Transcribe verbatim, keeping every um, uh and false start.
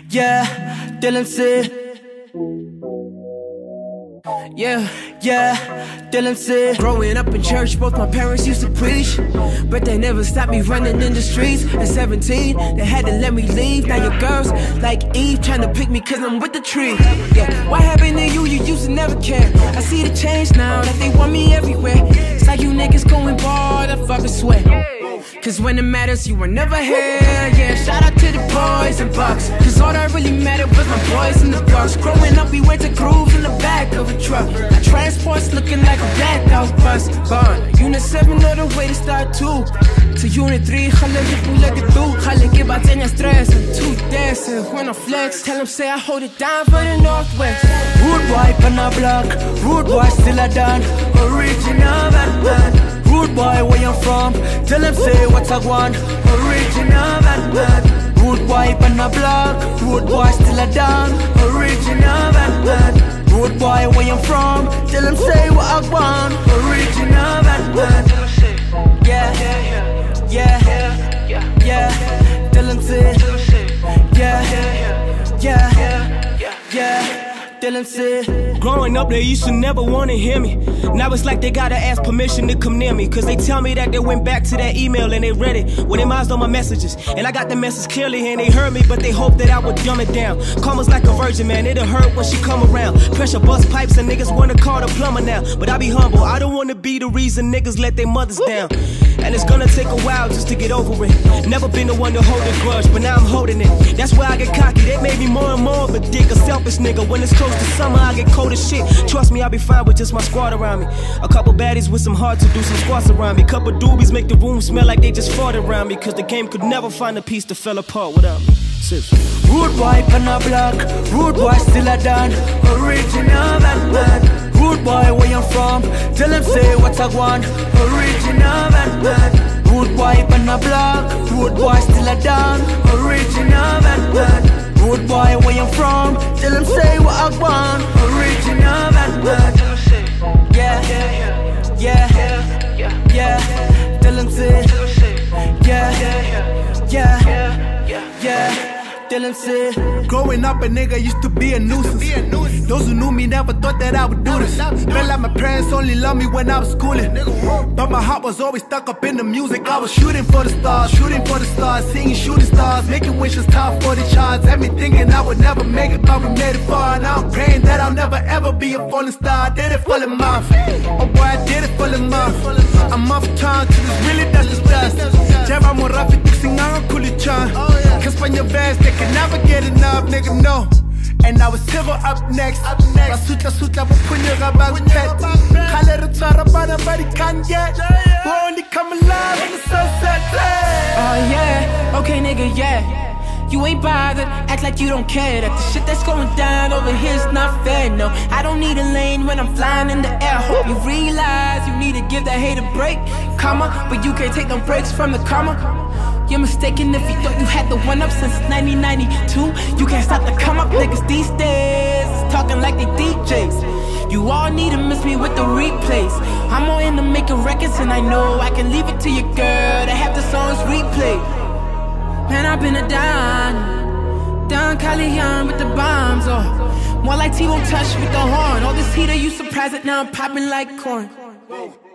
Yeah, Dylan said. Yeah, yeah, Dylan said. Growing up in church, both my parents used to preach, but they never stopped me running in the streets. At seventeen, they had to let me leave. Now your girls like Eve trying to pick me cause I'm with the tree. Yeah, what happened to you? You used to never care. I see the change now that they want me everywhere. It's like you niggas going bald, I fucking sweat. Cause when it matters, you were never here. Yeah, shout out to the boys and bucks, cause all that really mattered was my boys in the bucks. Growing up, we went to grooves in the back of a truck. Our transport's looking like a blackout bus. Gone. Unit seven know the way to start two. To Unit three, خلي يقولك الدو خلي كيبقى تاني stress. I'm too dancing when I flex. Tell them say I hold it down for the Northwest. Rude boy on the block, rude boy still a done. Original Batman. Rude boy, where you from? Tell them say what I want. Original Batman. Rude boy on the block, rude boy still a done. Original Batman. Rude boy, where you from? Tell them say what I want. Original Batman. Yeah, yeah, yeah, yeah. Tell them say, yeah, yeah, yeah. Dylan said. Growing up, they used to never wanna hear me. Now it's like they gotta ask permission to come near me. Cause they tell me that they went back to that email and they read it when they minds on my messages. And I got the message clearly and they heard me, but they hope that I would dumb it down. Karma's like a virgin, man, it'll hurt when she come around. Pressure bust pipes and niggas wanna call the plumber now. But I be humble, I don't wanna be the reason niggas let their mothers down. And it's gonna take a while just to get over it. Never been the one to hold a grudge, but now I'm holding it. That's why I get cocky, they made me more and more of a dick. A selfish nigga, when it's close to summer I get cold as shit. Trust me, I'll be fine with just my squad around me. A couple baddies with some heart to do some squats around me. Couple doobies make the room smell like they just fought around me. Cause the game could never find a piece that fell apart without me. Seriously. Rude boy on the block, rude boy still a done. Original Batman. Rude boy, where you from? Tell them say what I want. Original Batman. Rude boy on the block, rude boy still a done. Original Batman. Rude boy, where you from? Tell them say what I want. Original Batman. Yeah, yeah, yeah. Tell them say, yeah, yeah, yeah. Dylan said. Growing up, a nigga used to be a nuisance. Those who knew me never thought that I would do this. Felt like my parents only loved me when I was schooling, but my heart was always stuck up in the music. I was shooting for the stars, shooting for the stars, singing shooting stars, making wishes top for the charts. Had me thinking I would never make it, but we made it far. Now I'm praying that I'll never ever be a falling star. I did it for the month, oh boy, I did it for the month. I'm off time, cause it's really dust is dust. Java mo rafi fixing on kulichan. Cause when your vans, they can never get enough, nigga, no. And I was silver up next. Basuta suta bupunyega back pet. Khalera tara bana body can't get. We only come alive when the sunset. Oh yeah, okay nigga, yeah. You ain't bothered, act like you don't care. That the shit that's going down over here's not fair, no. I don't need a lane when I'm flying in the air. Hope you realize you need to give that hate a break, comma. But you can't take no breaks from the karma. You're mistaken if you thought you had the one up since nineteen ninety-two. You can't stop the come up niggas these days, talking like they D Js. You all need to miss me with the replays. I'm more into making records and I know I can leave it to your girl to have the songs replayed. Man, I've been a Don, Don Calian with the bombs, or more like T-Bone Touch with the horn. All this heat, are you surprised that now I'm popping like corn?